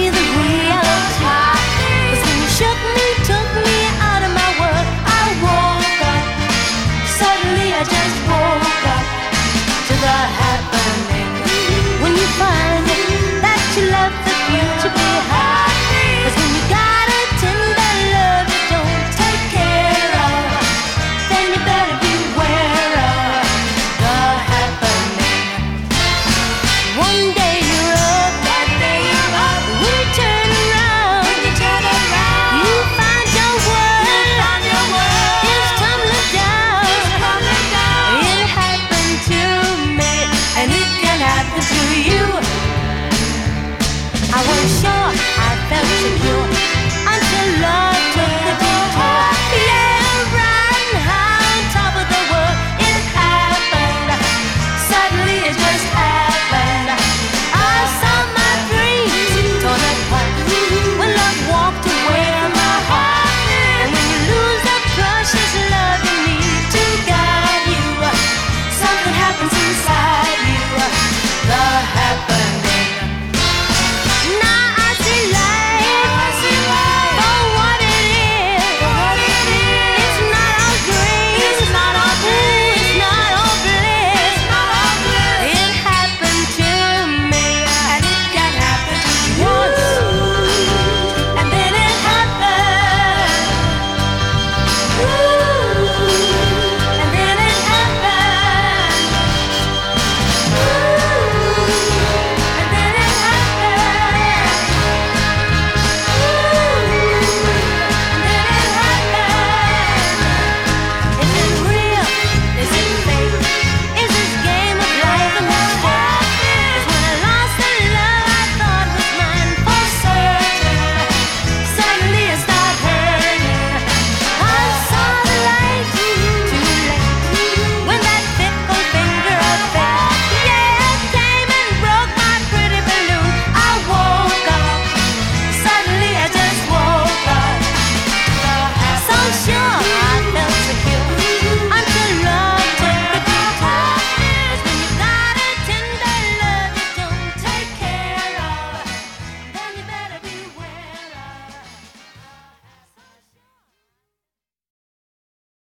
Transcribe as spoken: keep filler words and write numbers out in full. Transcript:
the real top. 'Cause when you shook me, took me out of my world, I woke up. Suddenly I just woke up to the happening. When you find that you left the future behind. 'Cause when you got a tender love you don't take care of, then you better beware of the happening. One day you're up, one day you're up. When you turn around, when you turn around, you find your world, you find your world is tumbling down, it's tumbling down. It happened to me, and it can happen to you. I was sure, I felt secure.